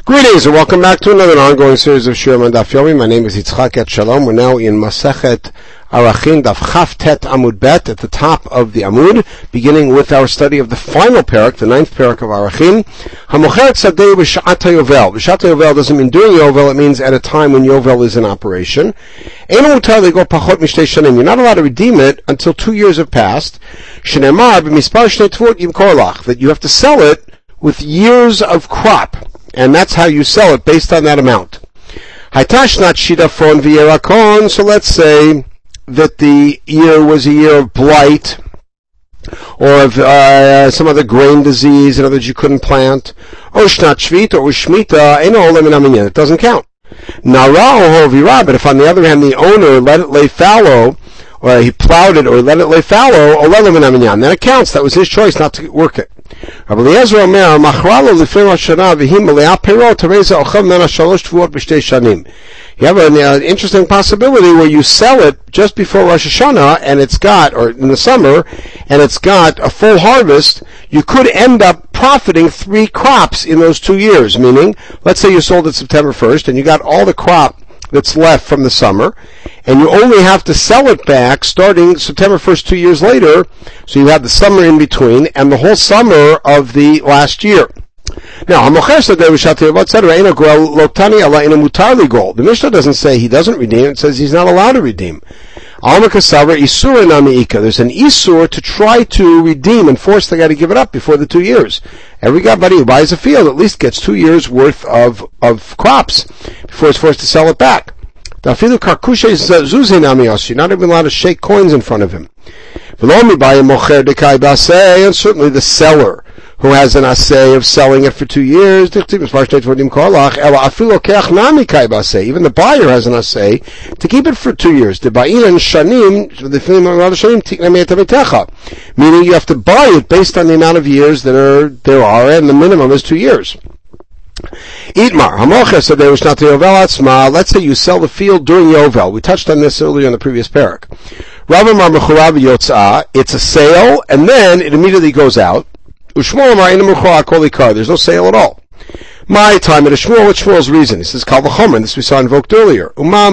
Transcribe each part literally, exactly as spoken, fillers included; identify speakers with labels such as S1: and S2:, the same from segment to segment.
S1: Greetings and welcome back to another ongoing series of Shiurim on Daf Yomi. My name is Yitzchak Et Shalom. We're now in Masechet Arachin Daf Chaf Tet Amud Bet at the top of the Amud, beginning with our study of the final parak, the ninth parak of Arachin. Hamocheret Sadeh B'Shat HaYovel. B'Shat HaYovel doesn't mean during Yovel, it means at a time when Yovel is in operation. Eino Mutar Lego Pachot Mishtei Shanim. You're not allowed to redeem it until two years have passed. Shenemar B'Mispar Shnei Tvot Yimkor Lach. That you have to sell it with years of crop. And that's how you sell it, based on that amount. Haytashnat shidafon v'yerakon. So let's say that the year was a year of blight, or of uh, some other grain disease, in other words, you couldn't plant. Or shnat shvit, or shmita, eno olem minaminyan. It doesn't count. Nara or hovira, but if on the other hand the owner let it lay fallow, or he plowed it, or let it lay fallow, olem minaminyan, then it counts. That was his choice not to work it. Rabbi Eliezer Omer, machralo l'fnei Rosh Hashanah v'him meleah perot tereza ochel mena shalosh tvuot b'shtei shanim. You have an uh, interesting possibility where you sell it just before Rosh Hashanah, and it's got, or in the summer, and it's got a full harvest. You could end up profiting three crops in those two years. Meaning, let's say you sold it September first, and you got all the crop that's left from the summer, and you only have to sell it back starting September first two years later, so you have the summer in between and the whole summer of the last year. Now, the Mishnah doesn't say he doesn't redeem, it says he's not allowed to redeem. There's an isur to try to redeem and force the guy to give it up before the two years. Every guy who buys a field at least gets two years worth of, of crops before it's forced to sell it back. You're not even allowed to shake coins in front of him. And certainly the seller who has an assay of selling it for two years, even the buyer has an assay to keep it for two years. Meaning you have to buy it based on the amount of years that are there are, and the minimum is two years. Itmar, let's say you sell the field during Yovel. We touched on this earlier in the previous parak. It's a sale, and then it immediately goes out. There's no sale at all. My time at a Shmuel, what's Shmuel's reason? He says, Kal v'chomer, this we saw invoked earlier.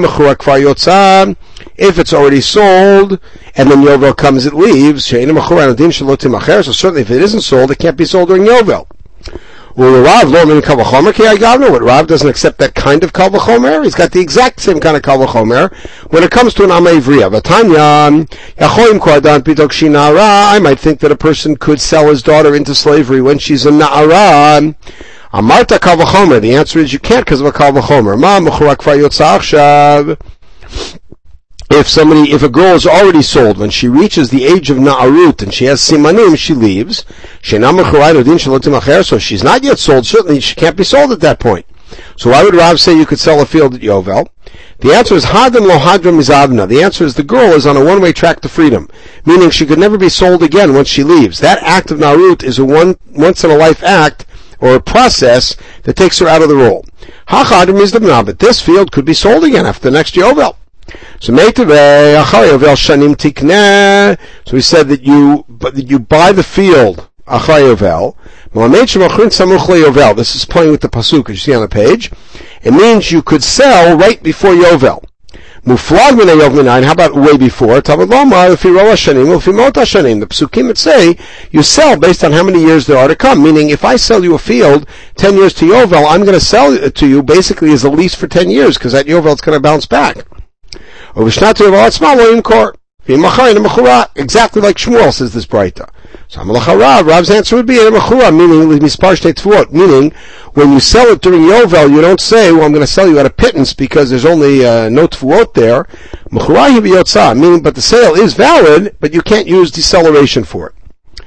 S1: If it's already sold, and then Yovel comes, it leaves. So certainly if it isn't sold, it can't be sold during Yovel. Well, Rav lo min kal v'chomer ki agavno. What Rav doesn't accept that kind of kal v'chomer. He's got the exact same kind of kal v'chomer when it comes to an ama ivriya. V'tanya yachoim koadan pitok shinara. I might think that a person could sell his daughter into slavery when she's a na'ara. Amarta kal v'chomer. The answer is you can't because of a kal v'chomer. Ma mechura kvar yotza achshav. If somebody, if a girl is already sold, when she reaches the age of Na'arut and she has Simanim, she leaves. So if she's not yet sold, certainly she can't be sold at that point. So why would Rav say you could sell a field at Yovel? The answer is Hadam lo hadram mizavna. The answer is the girl is on a one-way track to freedom, meaning she could never be sold again once she leaves. That act of Na'arut is a one, once-in-a-life act, or a process that takes her out of the role. Ha-chadam mizavna, but this field could be sold again after the next Yovel. So we said that you, but that you buy the field achar yovel. This is playing with the pasuk as you see on the page. It means you could sell right before yovel. How about way before? The psukim would say you sell based on how many years there are to come. Meaning, if I sell you a field ten years to yovel, I'm going to sell it to you basically as a lease for ten years because that yovel is going to bounce back. Exactly like Shmuel says this Braita. So Rav's answer would be meaning meaning when you sell it during Yovel, you don't say, well, I'm going to sell you at a pittance because there's only uh, no tfuot there. Meaning, but the sale is valid, but you can't use deceleration for it.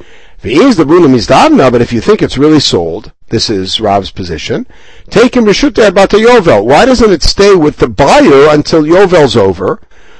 S1: But if you think it's really sold, this is Rav's position, take him Rishut Bata Yovel. Why doesn't it stay with the buyer until Yovel's over?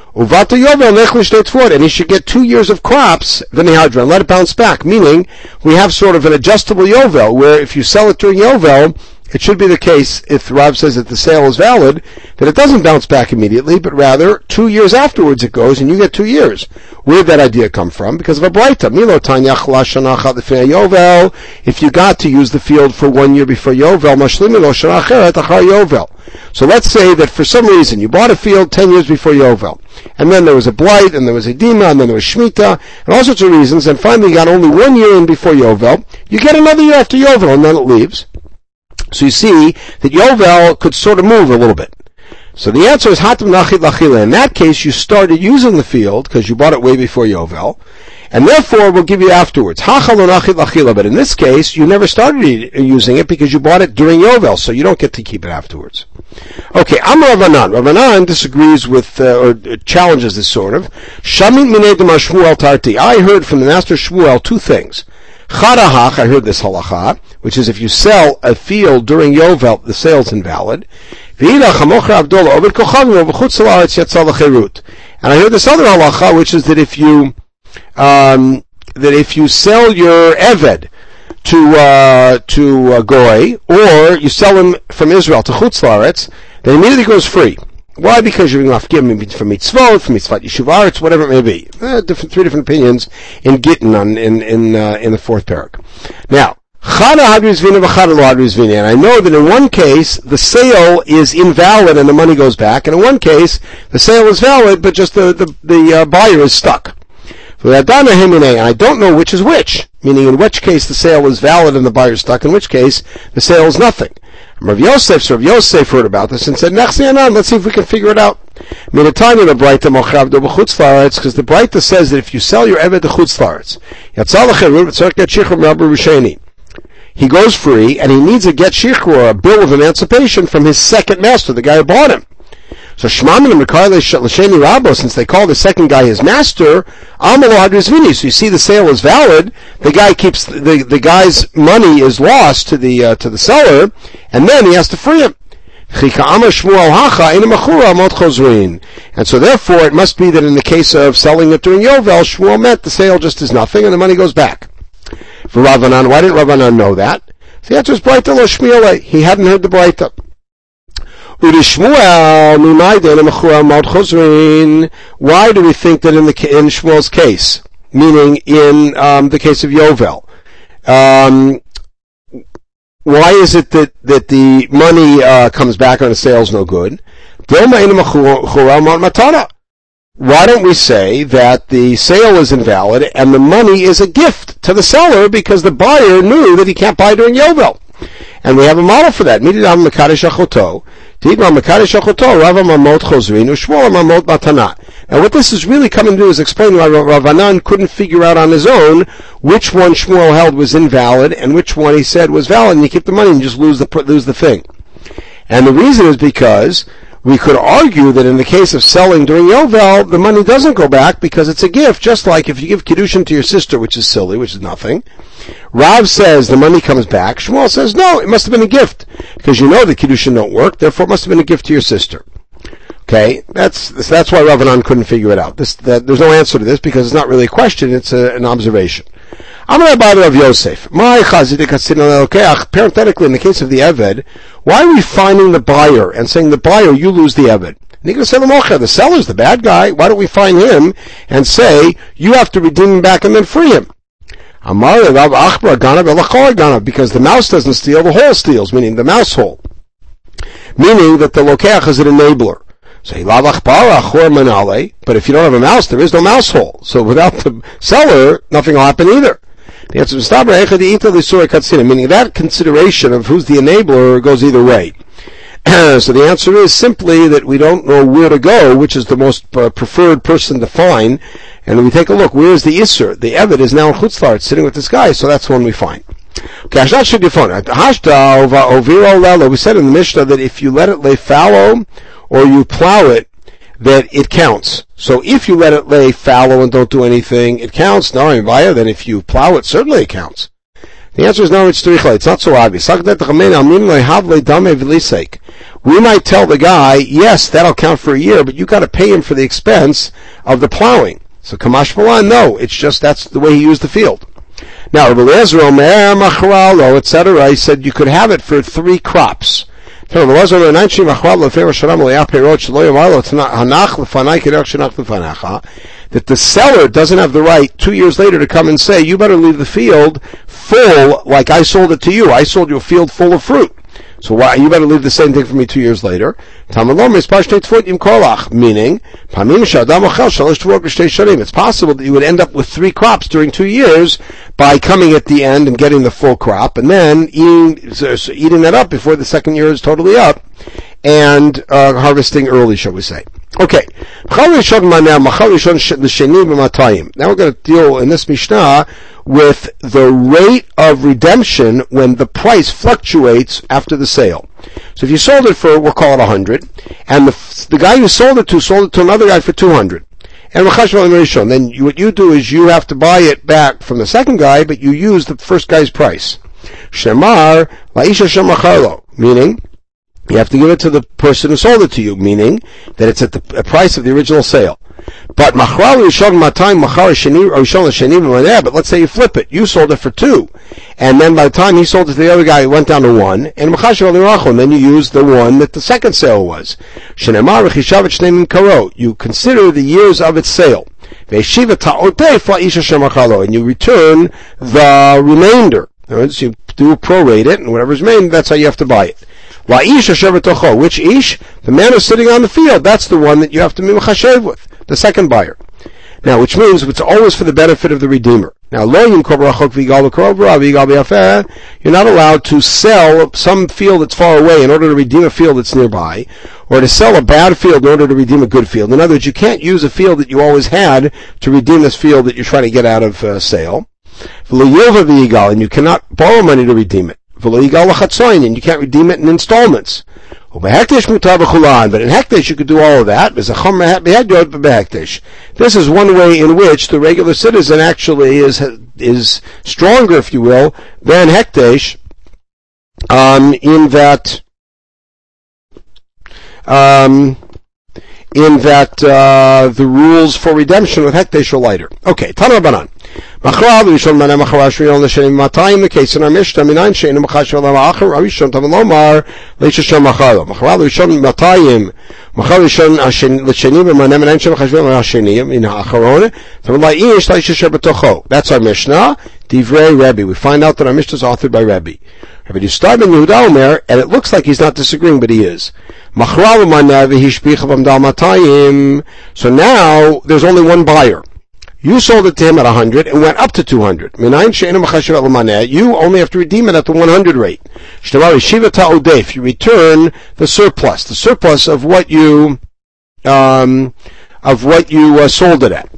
S1: And he should get two years of crops, and let it bounce back. Meaning, we have sort of an adjustable Yovel, where if you sell it during Yovel, it should be the case, if Rav says that the sale is valid, that it doesn't bounce back immediately, but rather two years afterwards it goes, and you get two years. Where did that idea come from? Because of a braita. Milo tanya shana achat lefnei Yovel. If you got to use the field for one year before Yovel, mashlimin lo shana acheret achar Yovel. So let's say that for some reason you bought a field ten years before Yovel, and then there was a blight, and there was a dima, and then there was shmita, and all sorts of reasons, and finally you got only one year in before Yovel. You get another year after Yovel, and then it leaves. So you see that Yovel could sort of move a little bit. So the answer is Hatam Nachid Lachila. In that case, you started using the field because you bought it way before Yovel, and therefore we'll give you afterwards. Hachal Nachid Lachila. But in this case, you never started using it because you bought it during Yovel, so you don't get to keep it afterwards. Okay, Amar Ravanan. Ravanan disagrees with, uh, or challenges this sort of. Shamit Minei Dema Shmuel Tarti. I heard from the master Shmuel two things. Charahach, I heard this halacha, which is if you sell a field during Yovel, the sale's invalid. And I heard this other halacha, which is that if you um, that if you sell your eved to uh, to uh, goy, or you sell him from Israel to Chutz La'aretz, then immediately goes free. Why? Because you're going to give him from mitzvot, from mitzvot yeshuv, whatever it may be. Uh, different, three different opinions in Gittin on in in uh, in the fourth parak. Now, and I know that in one case the sale is invalid and the money goes back, and in one case the sale is valid, but just the the, the uh, buyer is stuck. And I don't know which is which, meaning in which case the sale is valid and the buyer is stuck, in which case the sale is nothing. Rav Yosef, so Rav Yosef heard about this and said, let's see if we can figure it out. Because the Braita says that if you sell your eved to Chutz La'aretz, he goes free, and he needs a get shichur, a bill of emancipation from his second master, the guy who bought him. So Shmamin and Mekayla L'Sheni Rabo, since they call the second guy his master, Amalo Hadrizvini. So you see, the sale is valid. The guy keeps the the guy's money is lost to the uh, to the seller, and then he has to free him. And so therefore, it must be that in the case of selling it during Yovel, Shmuel meant the sale just is nothing, and the money goes back. For Ravanan, why didn't Ravanan know that? So the answer is Braita lo Shmuel. He hadn't heard the Braita. Why do we think that in the in Shmuel's case, meaning in um, the case of Yovel, um, why is it that, that the money uh, comes back and the sale's no good? Why don't we say that the sale is invalid and the money is a gift to the seller because the buyer knew that he can't buy during Yovel? And we have a model for that. Now what this is really coming to do is explain why Ravanan couldn't figure out on his own which one Shmuel held was invalid and which one he said was valid, and you keep the money and just lose the lose the thing. And the reason is because we could argue that in the case of selling during Yovel, the money doesn't go back because it's a gift, just like if you give Kiddushin to your sister, which is silly, which is nothing. Rav says the money comes back. Shmuel says, no, it must have been a gift, because you know the Kiddushin don't work, therefore it must have been a gift to your sister. Okay, that's that's why Ravanan couldn't figure it out. This, that, there's no answer to this, because it's not really a question, it's a, an observation. I'm going to bother Rav Yosef. Parenthetically, in the case of the Eved, why are we finding the buyer and saying the buyer, you lose the Eved? The seller's the bad guy. Why don't we find him and say, you have to redeem him back and then free him? Because the mouse doesn't steal, the hole steals, meaning the mouse hole. Meaning that the lokeach is an enabler. So but if you don't have a mouse, there is no mouse hole. So without the seller, nothing will happen either. The answer is meaning that consideration of who's the enabler goes either way. So the answer is simply that we don't know where to go, which is the most uh, preferred person to find, and we take a look. Where is the Isser? The Eved is now in Chutz La'aretz, sitting with this guy, so that's one we find. Okay, we said in the Mishnah that if you let it lay fallow or you plow it, that it counts. So if you let it lay fallow and don't do anything, it counts. No, then if you plow it, certainly it counts. The answer is no, it's it's not so obvious. We might tell the guy, yes, that'll count for a year, but you got to pay him for the expense of the plowing. So Kamash Malan, no, it's just that's the way he used the field. Now, Rabbi Eliezer Omer Machralo, et cetera, he said you could have it for three crops. That the seller doesn't have the right two years later to come and say, you better leave the field full like I sold it to you. I sold you a field full of fruit. So why, you better leave the same thing for me two years later. Meaning, it's possible that you would end up with three crops during two years by coming at the end and getting the full crop, and then eating, so eating that up before the second year is totally up, and uh, harvesting early, shall we say. Okay. Now we're going to deal in this Mishnah with the rate of redemption when the price fluctuates after the sale. So if you sold it for, we'll call it one hundred, and the, the guy you sold it to sold it to another guy for two hundred. And then you, what you do is you have to buy it back from the second guy, but you use the first guy's price. Shemar la'isha shemacharlo, meaning you have to give it to the person who sold it to you, meaning that it's at the price of the original sale. But but let's say you flip it. You sold it for two. And then by the time he sold it to the other guy, it went down to one. And then you use the one that the second sale was. You consider the years of its sale. And you return the remainder. So you do prorate it, and whatever's remaining, that's how you have to buy it. Which ish? The man who's sitting on the field. That's the one that you have to be mechashev with. The second buyer. Now, which means it's always for the benefit of the redeemer. Now, you're not allowed to sell some field that's far away in order to redeem a field that's nearby, or to sell a bad field in order to redeem a good field. In other words, you can't use a field that you always had to redeem this field that you're trying to get out of uh, sale. And you cannot borrow money to redeem it. And you can't redeem it in installments. But in Hekdesh you could do all of that. This is one way in which the regular citizen actually is is stronger, if you will, than Hekdesh, um, in that um, in that uh, the rules for redemption with Hekdesh are lighter. Okay, Tana Banan. The case in our Mishnah, Minayin she'enu machashev olam ha'acher, Rishon Tamalomar, Leisha Shem Machalo. Machal Rishon Matayim, Machal Rishon L'Sheni B'manem, Minayin she'enu machashev olam ha'asheni, in ha'acharon, Tamalai Ish Leisha Shem B'tocho. That's our Mishnah, Divrei Rebbe. We find out that our Mishnah is authored by Rebbe. Rabbi Yistai ben Yehuda Omer, and it looks like he's not disagreeing, but he is. Machal U'manav Hishpich V'amdal Matayim. So now, there's only one buyer. You sold it to him at one hundred and went up to two hundred. You only have to redeem it at the one hundred rate. You return the surplus, the surplus of what you um, of what you uh, sold it at.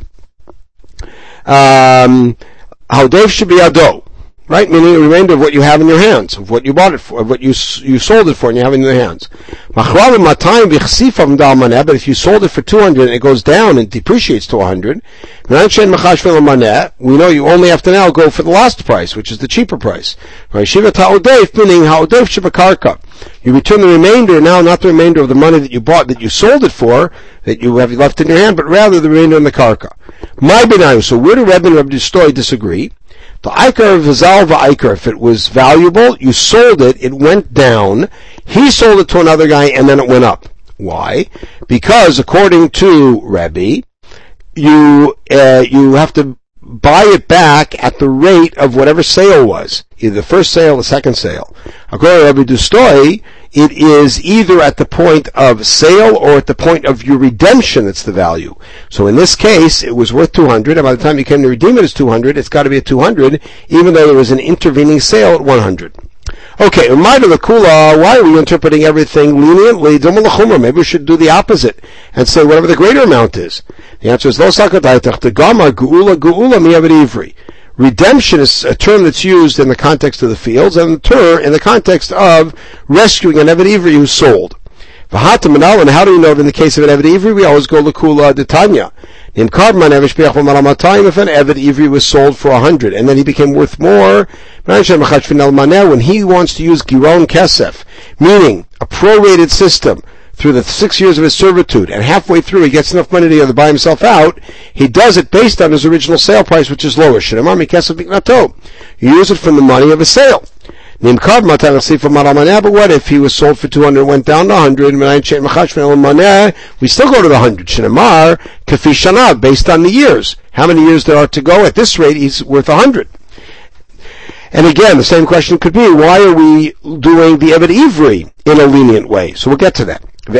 S1: Um, should be ado, right? Meaning the remainder of what you have in your hands, of what you bought it for, of what you you sold it for, and you have it in your hands. But if you sold it for two hundred and it goes down and depreciates to one hundred, we know you only have to now go for the last price, which is the cheaper price. You return the remainder now, not the remainder of the money that you bought, that you sold it for, that you have left in your hand, but rather the remainder in the karka. So where do Rebbe and Rebbe Stoy disagree? The Iker Vizal V'Iker, if it was valuable, you sold it, it went down, he sold it to another guy, and then it went up. Why? Because according to Rebbe, you uh, you have to buy it back at the rate of whatever sale was, either the first sale or the second sale. According to Rebbe Dustoy, it is either at the point of sale or at the point of your redemption that's the value. So in this case, it was worth two hundred, and by the time you came to redeem it as two hundred, it's got to be at two hundred, even though there was an intervening sale at one hundred. Okay, reminder the Kula, why are we interpreting everything leniently? Maybe we should do the opposite and say whatever the greater amount is. The answer is Lo Sakadaitach, the Gama, Geula, Geula, Miyavid Ivri. Redemption is a term that's used in the context of the fields, and the term in the context of rescuing an Eved Ivri who's sold. V'hatam and how do you know that in the case of an Eved Ivri, we always go L'Kula D'Tanya. In Karman, if an Eved Ivri was sold for a hundred, and then he became worth more, when he wants to use Giron Kesef, meaning a prorated system through the six years of his servitude, and halfway through he gets enough money to buy himself out, he does it based on his original sale price, which is lower. You use it from the money of a sale. But what if he was sold for two hundred and went down to one hundred? We still go to the one hundred. Shinamar, kafi shana, based on the years. How many years there are to go? At this rate, he's worth one hundred. And again, the same question could be, why are we doing the Eved Ivri in a lenient way? So we'll get to that. We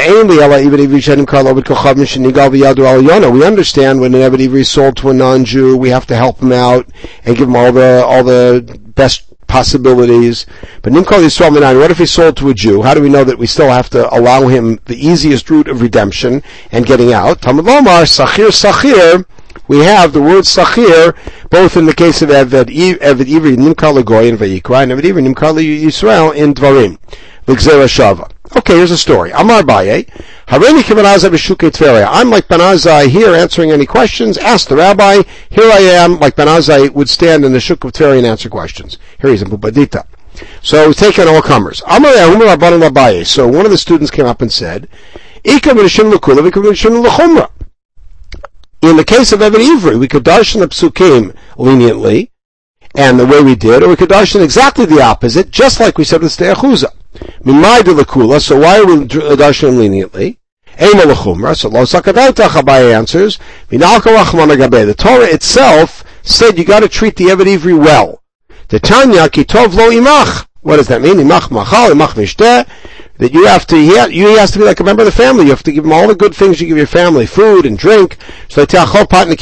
S1: understand when an Eved Ivri is sold to a non-Jew, we have to help him out and give him all the all the best possibilities. But Nimkal Yisrael Minan, what if he's sold to a Jew? How do we know that we still have to allow him the easiest route of redemption and getting out? Talmud Lomar, Sachir Sachir, we have the word Sachir, both in the case of Eved Ivri, Nimkal Lagoy in Vayikra, and Eved Ivri, Nimkal Yisrael in Dvarim, L'Gzera Shava. Okay, here's a story. Amar Baye, Hareini ki Ben Azai b'Shukei Tveria. I'm like Ben Azai here answering any questions. Ask the rabbi. Here I am, like Ben Azai would stand in the Shuk of Tveria and answer questions. Here he's in Pupadita. So he's taking all comers. Amar Yahumar Rabbanan Abaye. So one of the students came up and said, Ika b'Nishim l'Kula, Ika b'Nishim l'Chumra. In the case of Eved Ivri, we could darshan the psukim leniently, and the way we did, or we could darshan exactly the opposite, just like we said with Stei Achuzah. Mimai de l'Kula, so why are we darshan leniently? Eima l'Chumra, so lo sakadaitach, Abaye answers, Minalka rachman agabe. The Torah itself said you got to treat the Eved Ivri well. The Tanya ki tov lo imach. What does that mean? Imach machal, imach mishteh. That you have to, he, he has to be like a member of the family. You have to give him all the good things you give your family, food and drink. So you can't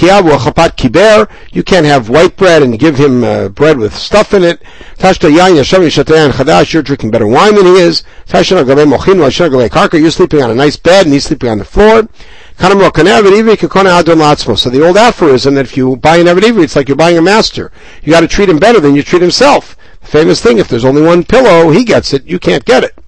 S1: have white bread and give him uh, bread with stuff in it. You're drinking better wine than he is. You're sleeping on a nice bed and he's sleeping on the floor. So the old aphorism that if you buy an Eved Ivri, it's like you're buying a master. You got to treat him better than you treat himself. The famous thing, if there's only one pillow, he gets it, you can't get it.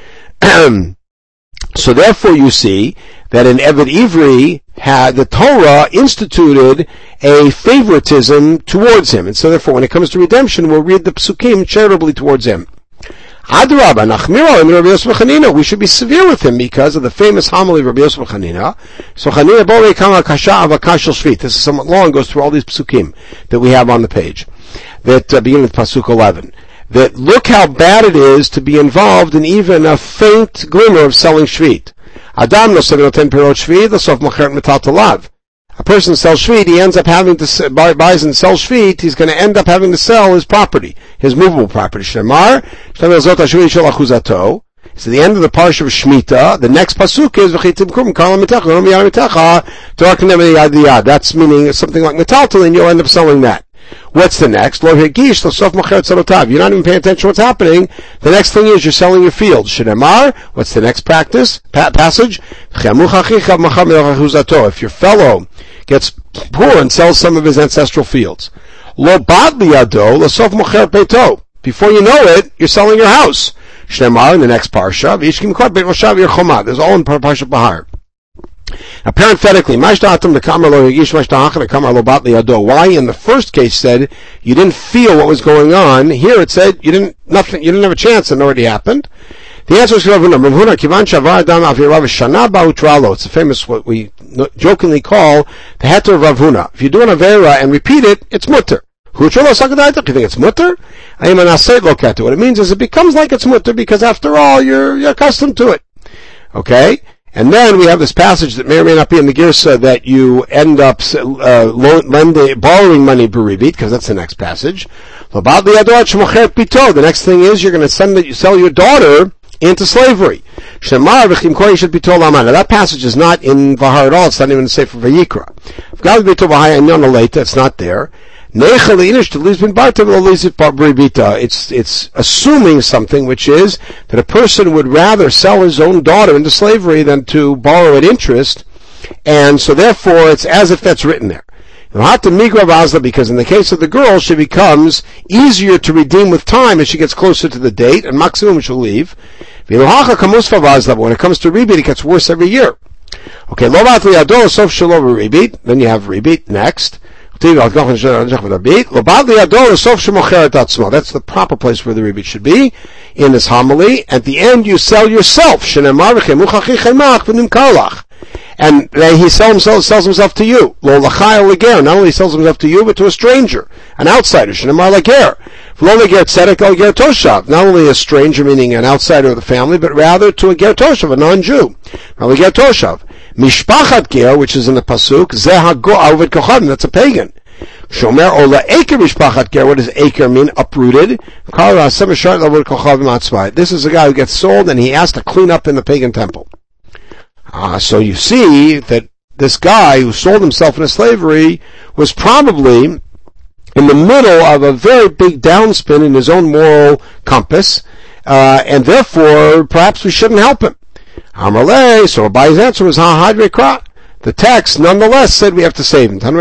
S1: So therefore you see that in Eved Ivri had the Torah instituted a favoritism towards him, and so therefore when it comes to redemption we'll read the psukim charitably towards him. Adrabah, Nachmiro and Rabbi Yosef Chanina, we should be severe with him because of the famous homily of Rabbi Yosef Chanina. So Chanina Borei Kama Kasha Avakashel Shvit. This is somewhat long, goes through all these psukim that we have on the page that uh, begin with Pasuk eleven. That look how bad it is to be involved in even a faint glimmer of selling shvit. Adam no ten perot shvit, the sof macheret metal talav. A person sells shvit, he ends up having to buy, buys and sells shvit. He's going to end up having to sell his property, his movable property. Shemar, shemar zot hashvit shel achuzato. So the end of the parsha of Shemitah, the next pasuk is v'chitim kum kala mitecha, no miyad mitecha, toraknem yad yad. That's meaning something like metaltal, and you'll end up selling that. What's the next? You're not even paying attention to what's happening. The next thing is you're selling your fields. Shemar, what's the next practice? Pa- passage? If your fellow gets poor and sells some of his ancestral fields. Before you know it, you're selling your house. Shemar in the next parsha. There's all in Parsha Bahar. Now, parenthetically, why in the first case said you didn't feel what was going on, here it said you didn't nothing you didn't have a chance and it already happened. The answer is Ravuna. It's a famous what we jokingly call the heter of Ravuna. If you do an avera and repeat it, it's mutter. You think it's mutter? What it means is it becomes like it's mutter because after all you're, you're accustomed to it. Okay? And then we have this passage that may or may not be in the Girsa that you end up uh, lending, borrowing money beribit, because that's the next passage. The next thing is you're going to send it, you sell your daughter into slavery. Now that passage is not in Vahar at all. It's not even in the Sefer Vayikra. It's not there. It's, it's assuming something, which is that a person would rather sell his own daughter into slavery than to borrow at interest, and so therefore it's as if that's written there. Because in the case of the girl, she becomes easier to redeem with time as she gets closer to the date, and maximum she'll leave. When it comes to rebit, it gets worse every year. Okay, then you have rebit next. That's the proper place where the ribit should be in this homily. At the end, you sell yourself. And he sells himself, sells himself to you. Not only sells himself to you, but to a stranger, an outsider. Not only a stranger, meaning an outsider of the family, but rather to a ger toshav, a non-Jew. Mishpachat ger, which is in the pasuk, that's a pagan. Shomer ola aker mishpachat ger. What does aker mean? Uprooted. This is a guy who gets sold and he has to clean up in the pagan temple. Uh, so you see that this guy who sold himself into slavery was probably in the middle of a very big downspin in his own moral compass, uh, and therefore perhaps we shouldn't help him. Amalei, so Abai's answer was ha hadre kra. The text nonetheless said we have to save him.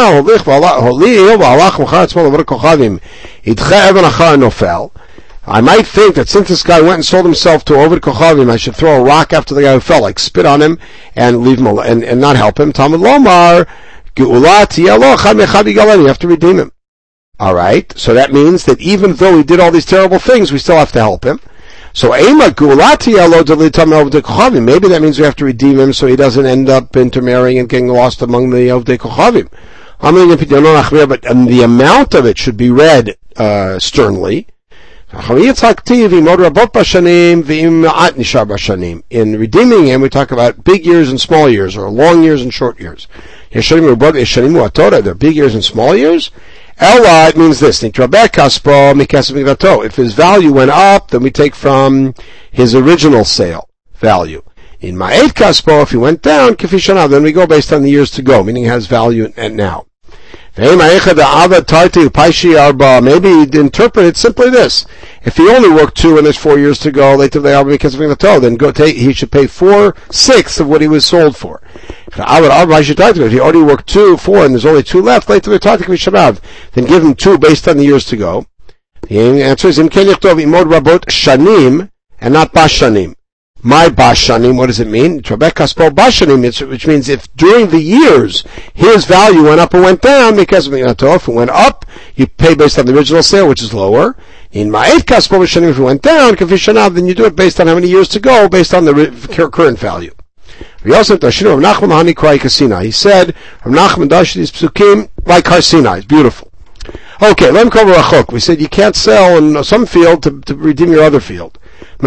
S1: I might think that since this guy went and sold himself to Ovid Kochavim, I should throw a rock after the guy who fell, like spit on him and leave him and, and not help him. Talmud Lomar, Geulat Yelo Chad Mechad Yigalan. You have to redeem him. All right. So that means that even though he did all these terrible things, we still have to help him. So Ema Geulat Yelo Delitam Ovdei Kochavim. Maybe that means we have to redeem him so he doesn't end up intermarrying and getting lost among the Ovdei Kochavim. But um, the amount of it should be read uh, sternly. In redeeming him, we talk about big years and small years, or long years and short years. They're big years and small years. Ella, it means this. If his value went up, then we take from his original sale value. In Ma'et Kaspo, if he went down, then we go based on the years to go, meaning it has value and now. Maybe he'd interpret it simply this. If he only worked two and there's four years to go, then go take, he should pay four-sixths of what he was sold for. If he already worked two, four, and there's only two left, then give him two based on the years to go. The answer is shanim and not bashanim. My bashanim, what does it mean? Which means if during the years his value went up or went down, because if it went up, you pay based on the original sale, which is lower. In ma'et kaspo bashanim, if it went down, then you do it based on how many years to go, based on the current value. He said, Rav Nachman dash these psukim like Har Sinai. It's beautiful. Okay, let me cover a We said you can't sell in some field to, to redeem your other field.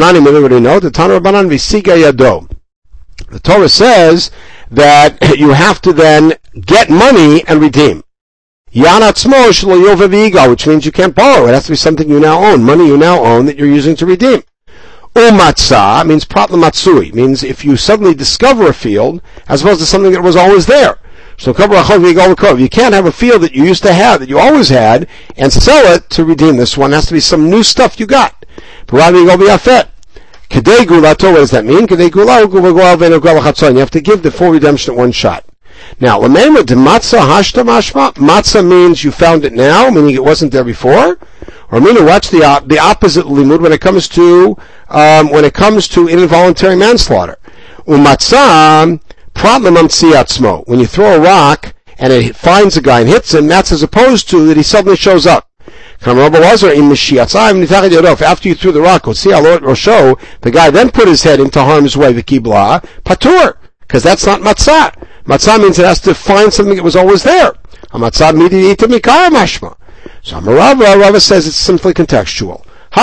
S1: The Torah says that you have to then get money and redeem. Which means you can't borrow. It has to be something you now own, money you now own that you're using to redeem. Umatzah means pratla matsui, means if you suddenly discover a field as opposed to something that was always there. So you can't have a field that you used to have, that you always had, and sell it to redeem this one. It has to be some new stuff you got. What does that mean? You have to give the full redemption at one shot. Now, matzah means you found it now, meaning it wasn't there before. Or meaning, watch the uh, the opposite limud when it comes to um, when it comes to involuntary manslaughter. Umatzah problem amtziatzmo. When you throw a rock and it finds a guy and hits him, that's as opposed to that he suddenly shows up. After you threw the rock, the guy then put his head into harm's way, v'kibla, patur, because that's not matzah. Matzah means it has to find something that was always there. A matzah midi ita mikara mashma. So Rava, Rava says it's simply contextual.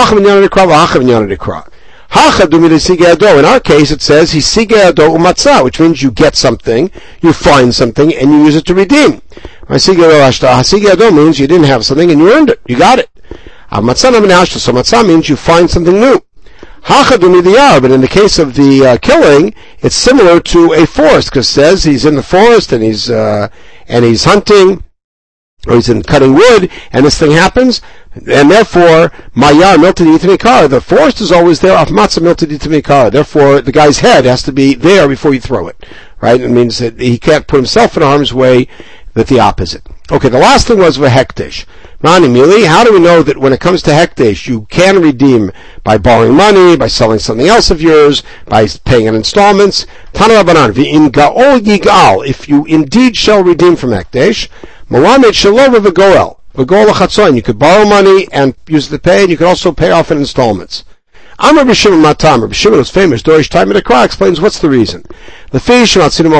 S1: In our case, it says he sigeyado umatzah, which means you get something, you find something, and you use it to redeem. Sigeyado means you didn't have something and you earned it, you got it. So matzah means you find something new. But in the case of the uh, killing, it's similar to a forest, because it says he's in the forest and he's uh, and he's hunting, or he's in cutting wood, and this thing happens, and therefore, Mayar milted itamikara, the forest is always there, of matzah milted itamikara, therefore the guy's head has to be there before you throw it, right? It means that he can't put himself in harm's way, that the opposite. Okay, the last thing was v'hekdesh. Mani Mili, how do we know that when it comes to hekdesh, you can redeem by borrowing money, by selling something else of yours, by paying in installments? Tana Rabbanan, v'in ga'ol yigal, if you indeed shall redeem from hekdesh, Malamed Shalova v'goel. V'goel l'chatzoin. You could borrow money and use it to pay, and you could also pay off in installments. Amar Rabbi Shimon Matam. Rabbi Shimon was famous. Dorish Time of the Kra explains what's the reason. The fish, when you sell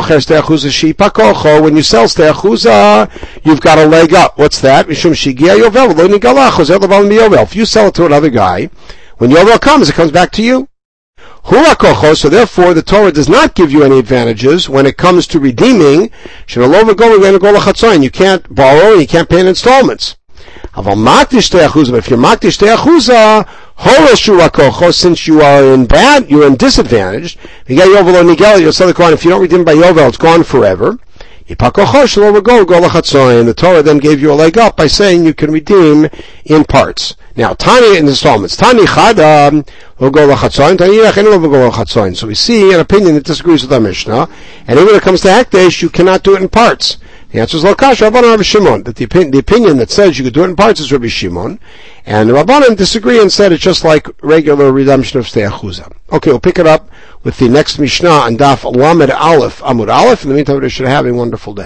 S1: steachuza, you've got a leg up. What's that? If you sell it to another guy, when Yovel comes, it comes back to you. So therefore, the Torah does not give you any advantages when it comes to redeeming. You can't borrow and you can't pay in installments. But if you're makdish te'achuza, since you are in bad, you're in disadvantage. You get Yovel or Nigel, you'll sell the coin. If you don't redeem by Yovel, it's gone forever. The Torah then gave you a leg up by saying you can redeem in parts. Now, Tani in installments. Tani chada will go lachatzoin. Tani yirach en lo go lachatzoin. So we see an opinion that disagrees with our Mishnah, and even when it comes to Hekdesh, you cannot do it in parts. The answer is Lakash Rabbanan Rabbi Shimon. That the, opinion, the opinion that says you could do it in parts is Rabbi Shimon, and the Rabbanan disagree and said it's just like regular redemption of steachuza. Okay, we'll pick it up with the next Mishnah on Daf Lamed Aleph Amud Aleph. In the meantime, we should have a wonderful day.